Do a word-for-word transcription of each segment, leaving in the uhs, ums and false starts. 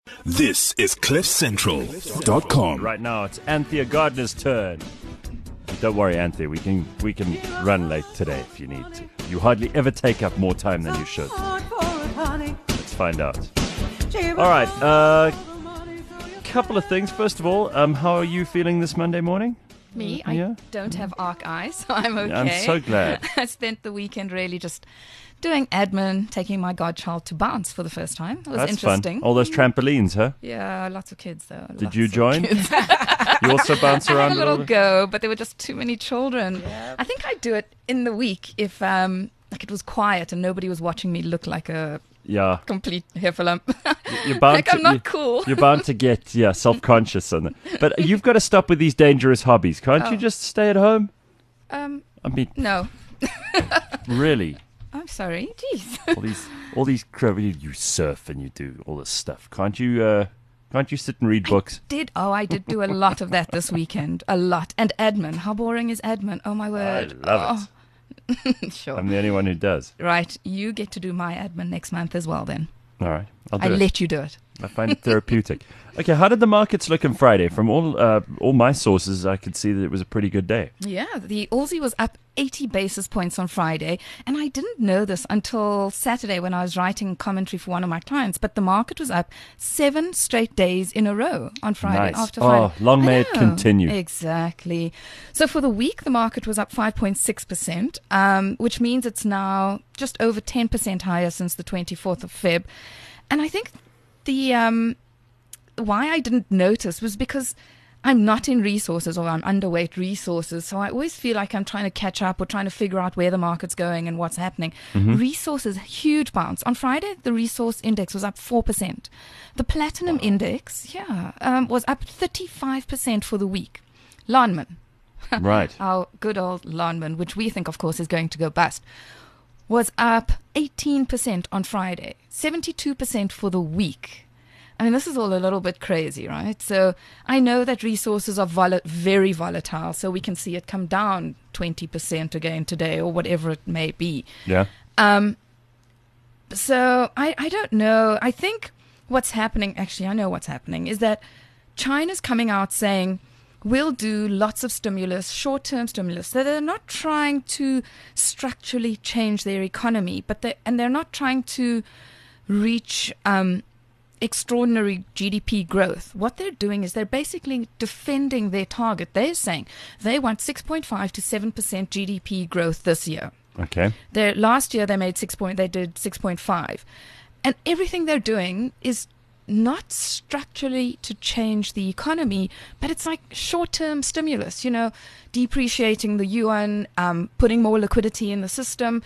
This is cliff central dot com. Right now, it's Anthea Gardner's turn. Don't worry, Anthea. We can we can run late today if you need to. You hardly ever take up more time than you should. Let's find out. All right. A uh, couple of things. First of all, um, how are you feeling this Monday morning? Me? Yeah? I don't have arc eyes, so I'm okay. I'm so glad. I spent the weekend really just doing admin, taking my godchild to bounce for the first time. It was That's interesting. fun. All those trampolines, huh? Yeah, lots of kids though. Did Lots you of join? kids. You also bounce I around had a little bit? go, but there were just too many children. I think I'd do it in the week if um, like it was quiet and nobody was watching me look like a Yeah. complete heffalump. You're bound like to, I'm not you- cool. You're bound to get yeah self-conscious on it. But you've got to stop with these dangerous hobbies. Can't Oh. you just stay at home? Um, I mean, no, really? I'm sorry. Jeez. All these, all these, cra- you, you surf and you do all this stuff. Can't you? Uh, can't you sit and read books? Did oh I did do a lot of that this weekend, a lot. And admin, how boring is admin? Oh my word! love it. Sure. I'm the only one who does. Right, you get to do my admin next month as well. Then All right, I'll do I it. let you do it. I find it therapeutic. Okay, how did the markets look on Friday? From all uh, all my sources, I could see that it was a pretty good day. Yeah, the Aussie was up eighty basis points on Friday, and I didn't know this until Saturday when I was writing commentary for one of my clients. But the market was up seven straight days in a row on Friday. Nice. After Oh, Friday. long I may it know. continue. Exactly. So for the week, the market was up five point six percent, um, which means it's now just over ten percent higher since the twenty-fourth of February. And I think the um, why I didn't notice was because I'm not in resources, or I'm underweight resources. So I always feel like I'm trying to catch up or trying to figure out where the market's going and what's happening. Mm-hmm. Resources, huge bounce. On Friday, the resource index was up four percent. The platinum Wow. index, yeah, um, was up thirty-five percent for the week. Lonman, Right. our good old Lonman, which we think, of course, is going to go bust, was up eighteen percent on Friday, seventy-two percent for the week. I mean, this is all a little bit crazy, right? So I know that resources are vol- very volatile, so we can see it come down twenty percent again today or whatever it may be. Yeah. Um, so I, I don't know. I think what's happening, actually, I know what's happening, is that China's coming out saying, we'll do lots of stimulus, short-term stimulus. So they're not trying to structurally change their economy, but they and they're not trying to reach um, extraordinary G D P growth. What they're doing is they're basically defending their target. They're saying they want six point five to seven percent G D P growth this year. Okay. Their last year they made six point. They did six point five, and everything they're doing is not structurally to change the economy, but it's like short-term stimulus. You know, depreciating the yuan, um, putting more liquidity in the system.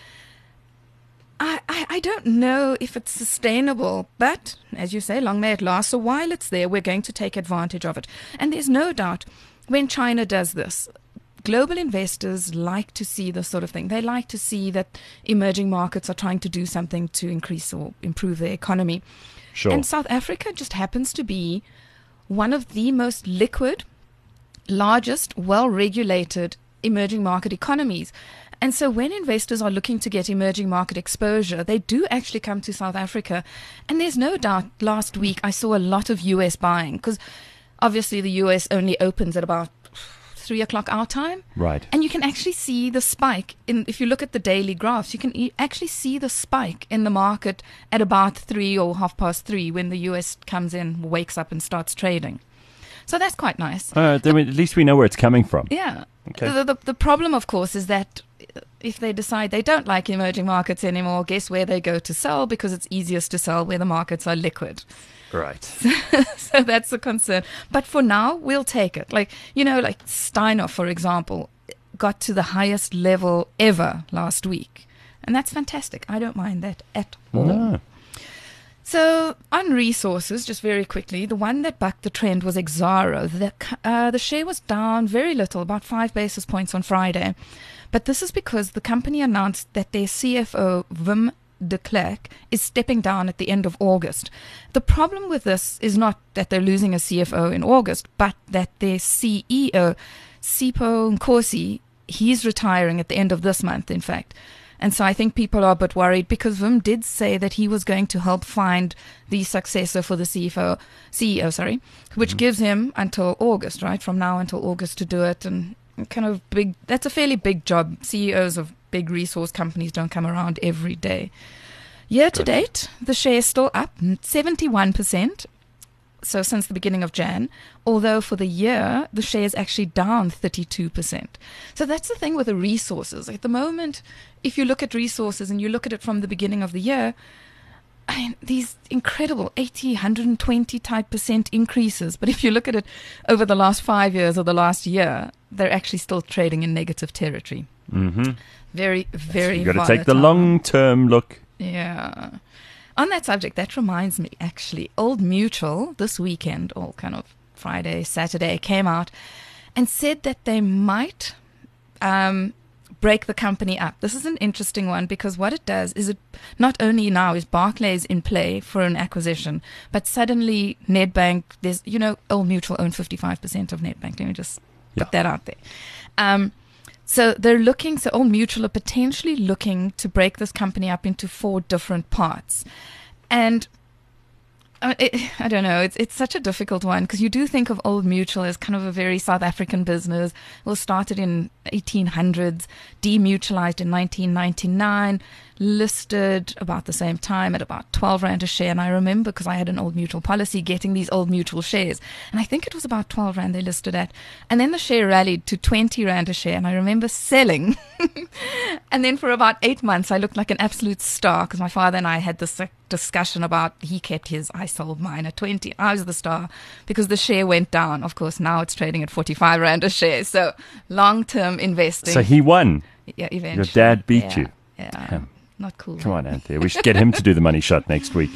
I, I, I don't know if it's sustainable, but as you say, long may it last. So while it's there, we're going to take advantage of it. And there's no doubt when China does this, global investors like to see this sort of thing. They like to see that emerging markets are trying to do something to increase or improve their economy. Sure. And South Africa just happens to be one of the most liquid, largest, well-regulated emerging market economies. And so when investors are looking to get emerging market exposure, they do actually come to South Africa. And there's no doubt last week I saw a lot of U S buying because obviously the U S only opens at about three o'clock our time. Right. And you can actually see the spike in, if you look at the daily graphs, you can e- actually see the spike in the market at about three or half past three when the U S comes in, wakes up and starts trading. So that's quite nice. All right. Then we, at least we know where it's coming from. Yeah. Okay. The, the, the problem, of course, is that if they decide they don't like emerging markets anymore, guess where they go to sell? Because it's easiest to sell where the markets are liquid. Right. So that's the concern. But for now, we'll take it. Like, you know, like Steiner, for example, got to the highest level ever last week. And that's fantastic. I don't mind that at all. No. So on resources, just very quickly, the one that bucked the trend was Exxaro. The, uh, the share was down very little, about five basis points on Friday. But this is because the company announced that their C F O, Wim de Klerk, is stepping down at the end of August. The problem with this is not that they're losing a C F O in August, but that their C E O, Sipho Nkosi, he's retiring at the end of this month, in fact. And so I think people are a bit worried because Wim did say that he was going to help find the successor for the C F O, C E O, sorry, which mm-hmm. gives him until August, right? From now until August to do it. And kind of big, that's a fairly big job. C E Os of big resource companies don't come around every day. Year to date, the share is still up seventy-one percent. So since the beginning of Jan, although for the year, the share is actually down thirty-two percent. So that's the thing with the resources. At the moment, if you look at resources and you look at it from the beginning of the year, I mean, these incredible eighty, one hundred twenty type percent increases. But if you look at it over the last five years or the last year, they're actually still trading in negative territory. Mm-hmm. Very, very You've got to volatile. take the long-term look. Yeah. On that subject, that reminds me, actually, Old Mutual this weekend, or kind of Friday, Saturday, came out and said that they might um, break the company up. This is an interesting one because what it does is it not only now is Barclays in play for an acquisition, but suddenly Nedbank, there's, you know, Old Mutual own fifty-five percent of Nedbank. Let me just yeah. put that out there. Um, So they're looking, so Old Mutual are potentially looking to break this company up into four different parts. And uh, it, I don't know, it's it's such a difficult one because you do think of Old Mutual as kind of a very South African business. It was started in eighteen hundreds, demutualized in nineteen ninety-nine, listed about the same time at about twelve rand a share. And I remember because I had an Old Mutual policy getting these Old Mutual shares. And I think it was about twelve rand they listed at. And then the share rallied to twenty rand a share. And I remember selling. And then for about eight months, I looked like an absolute star because my father and I had this discussion about he kept his, I sold mine at twenty. I was the star because the share went down. Of course, now it's trading at forty-five rand a share. So long-term investing. So he won. Yeah, eventually. Your dad beat yeah, you. Yeah. Damn. Not cool. Come on, Anthea. We should get him to do the money shot next week.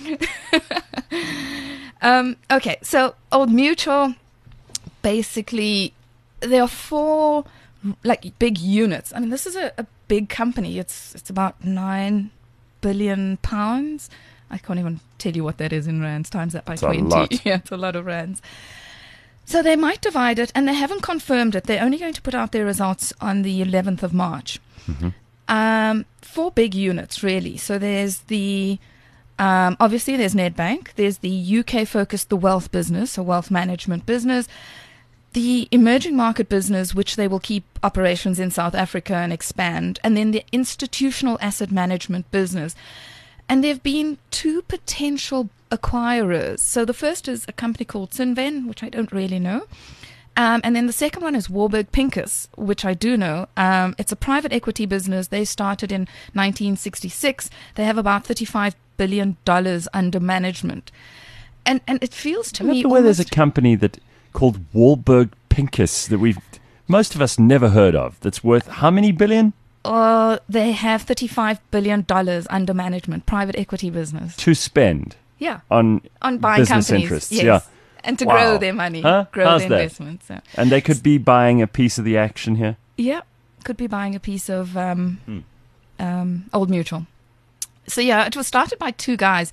um, okay, so Old Mutual, basically, there are four like big units. I mean, this is a, a big company. It's it's about nine billion pounds. I can't even tell you what that is in rands. Times that by it's twenty. A lot. Yeah, it's a lot of rands. So they might divide it, and they haven't confirmed it. They're only going to put out their results on the eleventh of March. Mm-hmm. Um, four big units, really. So there's the, um, obviously there's Nedbank. There's the U K-focused, the wealth business, a wealth management business. The emerging market business, which they will keep operations in South Africa and expand. And then the institutional asset management business. And there have been two potential acquirers. So the first is a company called Cinven, which I don't really know. Um, and then the second one is Warburg Pincus, which I do know. Um, it's a private equity business. They started in nineteen sixty-six. They have about thirty-five billion dollars under management. And and it feels to I me the way there's a almost- company that called Warburg Pincus that we've most of us never heard of. That's worth how many billion? Uh, they have thirty-five billion dollars under management, private equity business. To spend Yeah. on On buying business companies. interests. Yes. Yeah. And to Wow. grow their money, Huh? grow How's their that? investments. So. And they could be buying a piece of the action here. Yeah, could be buying a piece of um, Hmm. um, Old Mutual. So yeah, it was started by two guys.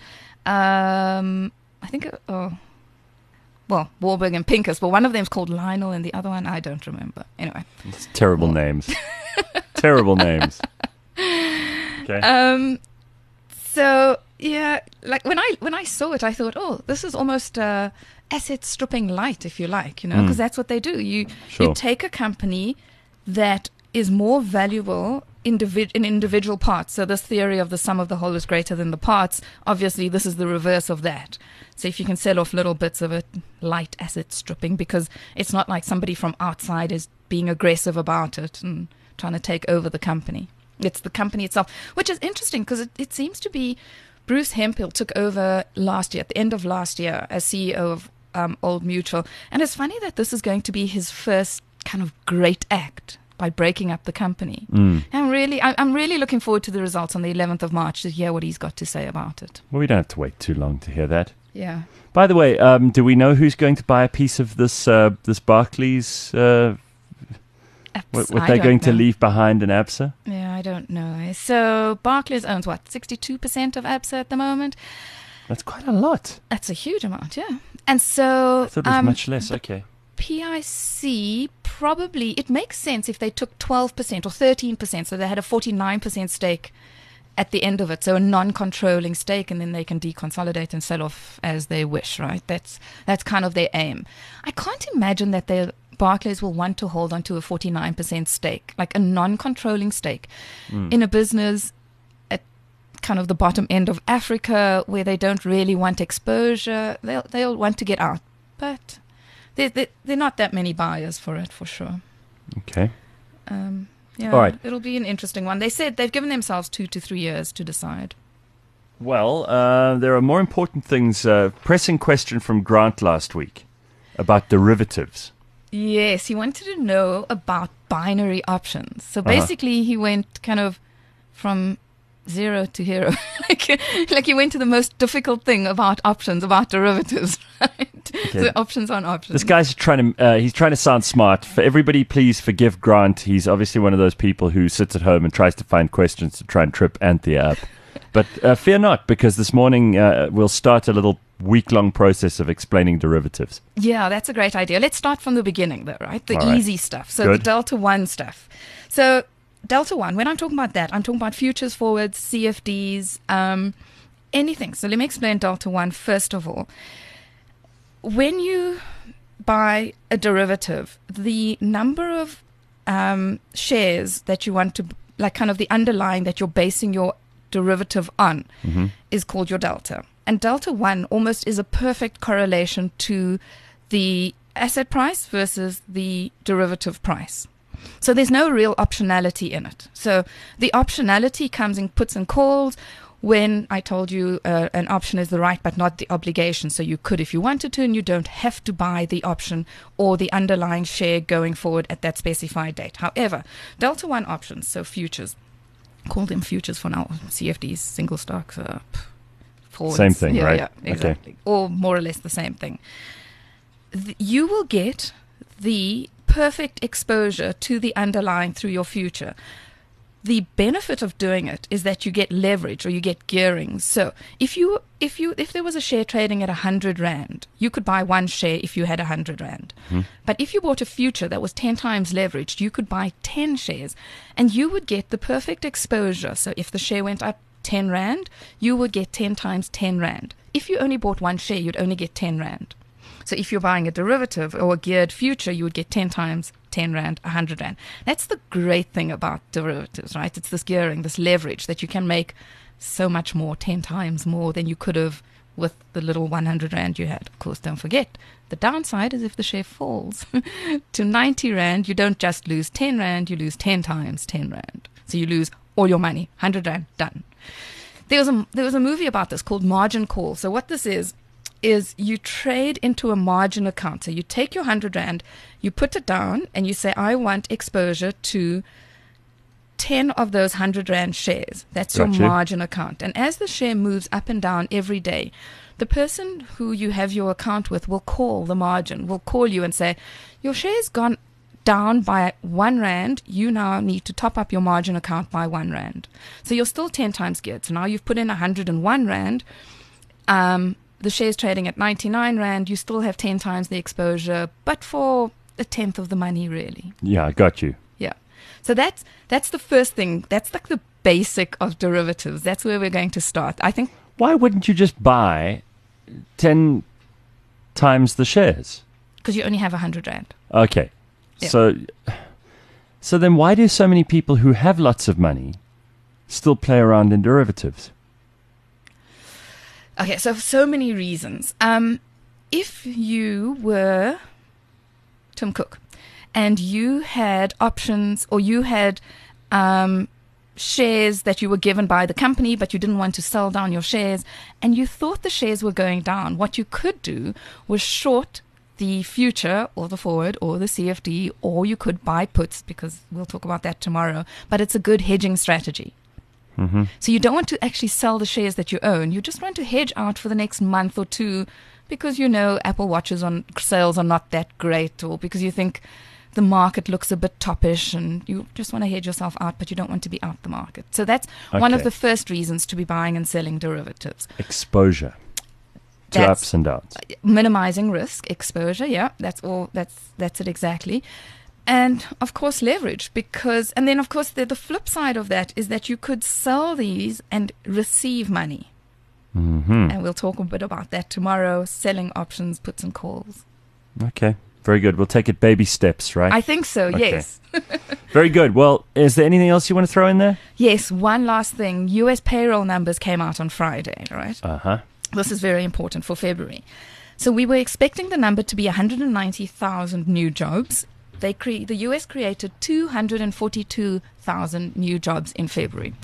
Um, I think, uh, oh, well, Warburg and Pincus. Well, one of them's called Lionel, and the other one I don't remember. Anyway, It's terrible names. Terrible names. Okay. um, so yeah, like when I when I saw it, I thought, oh, this is almost uh, asset stripping light, if you like, you know, because Mm. that's what they do. You Sure. you take a company that is more valuable individ- in individual parts. So this theory of the sum of the whole is greater than the parts, obviously this is the reverse of that. So if you can sell off little bits of it, light asset stripping, because it's not like somebody from outside is being aggressive about it and trying to take over the company. It's the company itself, which is interesting because it, it seems to be Bruce Hemphill took over last year, at the end of last year, as C E O of um, Old Mutual. And it's funny that this is going to be his first kind of great act by breaking up the company. Mm. I'm really, I, I'm really looking forward to the results on the eleventh of March to hear what he's got to say about it. Well, we don't have to wait too long to hear that. Yeah. By the way, um, do we know who's going to buy a piece of this uh, this Barclays? Uh, what what I they're don't going to know. leave behind in Absa? Yeah, I don't know. So Barclays owns what, sixty-two percent of Absa at the moment? That's quite a lot. That's a huge amount, yeah. And so I thought it was um, much less. Okay. P I C probably, it makes sense if they took twelve percent or thirteen percent, so they had a forty-nine percent stake at the end of it, so a non-controlling stake, and then they can deconsolidate and sell off as they wish, right? That's that's kind of their aim. I can't imagine that they Barclays will want to hold onto a forty-nine percent stake, like a non-controlling stake, mm. in a business at kind of the bottom end of Africa where they don't really want exposure. They'll they'll want to get out, but there there are not that many buyers for it, for sure. Okay. Um, yeah, All right. It'll be an interesting one. They said they've given themselves two to three years to decide. Well, uh, there are more important things. Uh, pressing question from Grant last week about derivatives. Yes, he wanted to know about binary options. So Uh-huh. basically, he went kind of from zero to hero. like, like he went to the most difficult thing about options, about derivatives, right? Okay. So options on options. This guy's trying to uh, he's trying to sound smart. For everybody, please forgive Grant. He's obviously one of those people who sits at home and tries to find questions to try and trip Anthea up. But uh, fear not, because this morning uh, we'll start a little week-long process of explaining derivatives. Yeah, that's a great idea. Let's start from the beginning, though, right? The All right. easy stuff. So Good. the Delta One stuff. So Delta One, when I'm talking about that, I'm talking about futures, forwards, C F Ds, um, anything. So let me explain Delta One first of all. When you buy a derivative, the number of um, shares that you want to, like kind of the underlying that you're basing your derivative on, Mm-hmm. is called your delta. And delta one almost is a perfect correlation to the asset price versus the derivative price. So there's no real optionality in it. So the optionality comes in puts and calls. When I told you uh, an option is the right but not the obligation, so you could if you wanted to, and you don't have to buy the option or the underlying share going forward at that specified date. However, delta one options, so futures, call them futures for now, C F Ds, single stocks, uh, forwards. Same thing, yeah, right? Yeah, exactly. Okay. Or more or less the same thing. Th- you will get the perfect exposure to the underlying through your future. The benefit of doing it is that you get leverage or you get gearing. So if you if you if there was a share trading at a hundred rand, you could buy one share if you had a hundred rand. Hmm. But if you bought a future that was ten times leveraged, you could buy ten shares, and you would get the perfect exposure. So if the share went up ten rand, you would get ten times ten rand. If you only bought one share, you'd only get ten rand. So if you're buying a derivative or a geared future, you would get ten times ten rand, one hundred rand. That's the great thing about derivatives, right? It's this gearing, this leverage that you can make so much more, ten times more than you could have with the little one hundred rand you had. Of course, don't forget, the downside is if the share falls to ninety rand, you don't just lose ten rand, you lose ten times ten rand. So you lose all your money, one hundred rand, done. There was a, there was a movie about this called Margin Call. So what this is, is you trade into a margin account. So you take your one hundred rand, you put it down, and you say, I want exposure to ten of those one hundred rand shares. That's Gotcha. your margin account. And as the share moves up and down every day, the person who you have your account with will call the margin, will call you and say, your share's gone down by one rand, you now need to top up your margin account by one rand. So you're still ten times geared. So now you've put in one hundred one rand. Um, the share's trading at ninety-nine rand. You still have ten times the exposure, but for a tenth of the money, really. Yeah, I got you. Yeah. So that's that's the first thing. That's like the basic of derivatives. That's where we're going to start. I think. Why wouldn't you just buy ten times the shares? Because you only have one hundred rand. Okay. Yeah. So, so then why do so many people who have lots of money still play around in derivatives? Okay, so so many reasons. Um, if you were Tim Cook and you had options or you had um, shares that you were given by the company, but you didn't want to sell down your shares, and you thought the shares were going down, what you could do was short the future or the forward or the C F D, or you could buy puts, because we'll talk about that tomorrow. But it's a good hedging strategy. Mm-hmm. So you don't want to actually sell the shares that you own. You just want to hedge out for the next month or two because you know Apple Watches on sales are not that great, or because you think the market looks a bit toppish and you just want to hedge yourself out, but you don't want to be out the market. So that's one of Okay. the first reasons to be buying and selling derivatives. Exposure to That's- ups and downs. Minimizing risk, exposure, yeah, that's all. That's that's it exactly. And of course, leverage, because, and then of course, the, the flip side of that is that you could sell these and receive money. Mm-hmm. And we'll talk a bit about that tomorrow, selling options, puts and calls. Okay, very good. We'll take it baby steps, right? I think so, Okay. yes. Very good. Well, is there anything else you want to throw in there? Yes, one last thing. U S payroll numbers came out on Friday, right? Uh-huh. This is very important for February. So we were expecting the number to be one hundred ninety thousand new jobs. They cre- the U S created two hundred forty-two thousand new jobs in February.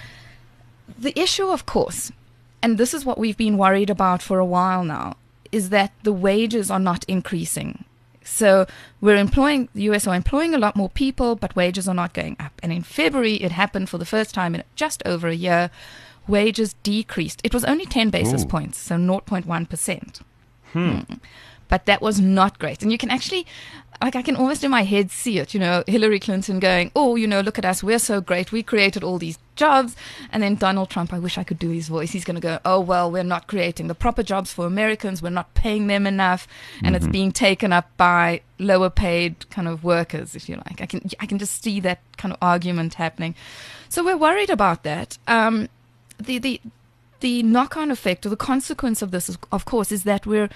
The issue, of course, and this is what we've been worried about for a while now, is that the wages are not increasing. So we're employing, the U S are employing a lot more people, but wages are not going up. And in February, it happened for the first time in just over a year. Wages decreased. It was only ten basis Ooh. points, so zero point one percent. Hmm. Hmm. But that was not great. And you can actually, like, I can almost in my head see it, you know, Hillary Clinton going, oh, you know, look at us, we're so great, we created all these jobs. And then Donald Trump, I wish I could do his voice, he's going to go, oh, well, we're not creating the proper jobs for Americans, we're not paying them enough, and Mm-hmm. it's being taken up by lower paid kind of workers, if you like. I can I can just see that kind of argument happening. So we're worried about that. Um, the, the, the knock-on effect or the consequence of this, is, of course, is that we're,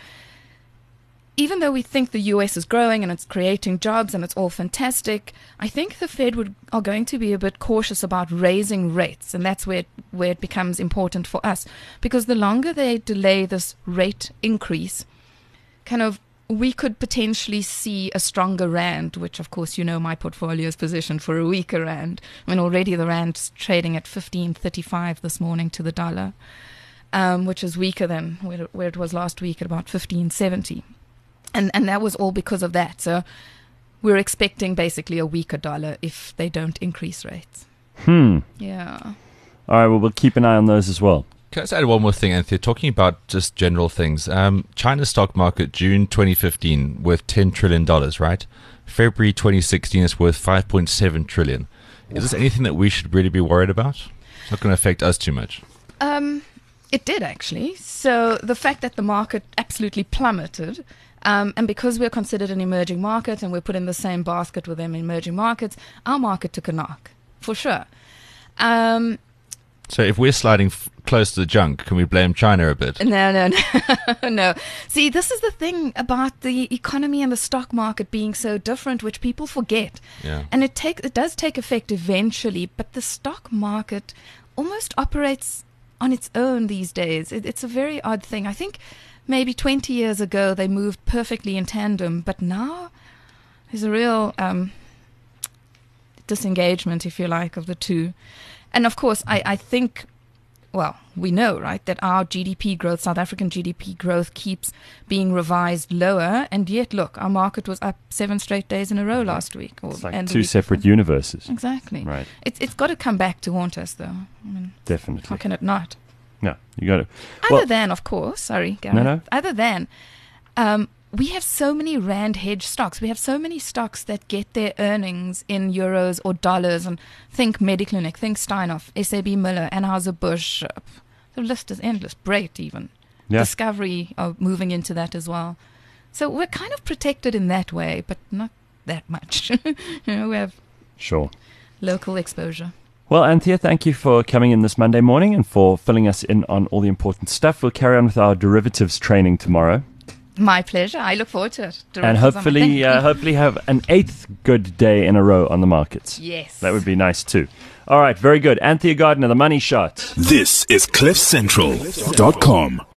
even though we think the U S is growing and it's creating jobs and it's all fantastic, I think the Fed would, are going to be a bit cautious about raising rates. And that's where, where it becomes important for us. Because the longer they delay this rate increase, kind of, we could potentially see a stronger rand, which, of course, you know, my portfolio is positioned for a weaker rand. I mean, already the rand's trading at fifteen thirty-five this morning to the dollar, um, which is weaker than where, where it was last week at about fifteen seventy. And and that was all because of that. So we're expecting basically a weaker dollar if they don't increase rates. Hmm. Yeah. All right, well, we'll keep an eye on those as well. Can I just add one more thing, Anthony? Talking about just general things. Um, China's stock market, June twenty fifteen, worth ten trillion dollars, right? February twenty sixteen is worth five point seven trillion dollars. Is this anything that we should really be worried about? It's not going to affect us too much. Um, it did, actually. So the fact that the market absolutely plummeted, um, and because we're considered an emerging market and we're put in the same basket with them emerging markets, our market took a knock, for sure. Um, So if we're sliding f- close to the junk, can we blame China a bit? No, no, no, no. See, this is the thing about the economy and the stock market being so different, which people forget. Yeah. And it take it does take effect eventually, but the stock market almost operates on its own these days. It, it's a very odd thing. I think maybe twenty years ago they moved perfectly in tandem, but now there's a real um, disengagement, if you like, of the two. And of course, I, I think, well, we know, right, that our G D P growth, South African G D P growth, keeps being revised lower. And yet, look, our market was up seven straight days in a row last week. Or, It's like and the two week separate before. universes. Exactly. Right. It's It's got to come back to haunt us, though. I mean, how Definitely. can it not? No, you got it. Other Well, than, of course, sorry, Gareth. No, no. Other than, um, we have so many rand hedge stocks. We have so many stocks that get their earnings in euros or dollars. And think Mediclinic, think Steinhoff, S A B Miller, Anheuser-Busch. Uh, the list is endless. Brait even. yeah. Discovery are moving into that as well. So we're kind of protected in that way, but not that much. you know, we have Sure. local exposure. Well, Anthea, thank you for coming in this Monday morning and for filling us in on all the important stuff. We'll carry on with our derivatives training tomorrow. My pleasure. I look forward to it. And Derivatives are my hopefully, thing. uh, hopefully have an eighth good day in a row on the markets. Yes. That would be nice too. All right, very good. Anthea Gardner, The Money Shot. This is cliff central dot com.